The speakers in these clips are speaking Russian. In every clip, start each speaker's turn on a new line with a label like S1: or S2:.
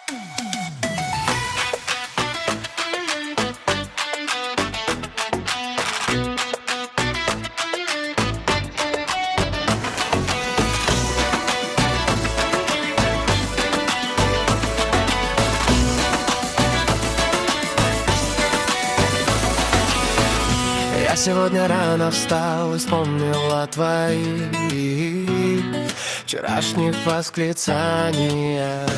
S1: Я сегодня рано встал и вспомнил о твоих вчерашних восклицаниях.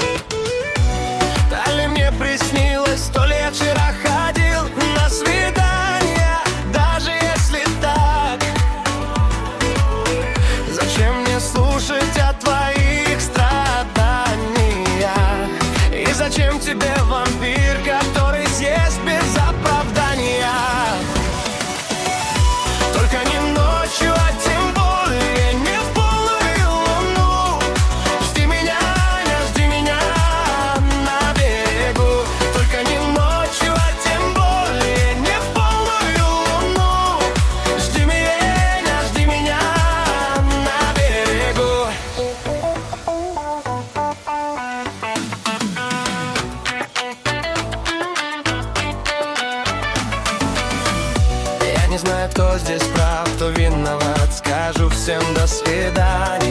S1: То ли мне приснилось, то ли я вчера ходил на свидание. Даже если так, зачем мне слушать о твоих страданиях? И зачем тебе вампир, который съест без оправдания? Только не ночью, а тем более не в полную луну. Жди меня на берегу. Только не ночью, а тем более не в полную луну. Жди меня на берегу. Я не знаю, кто здесь прав, кто виноват. Скажу всем до свидания.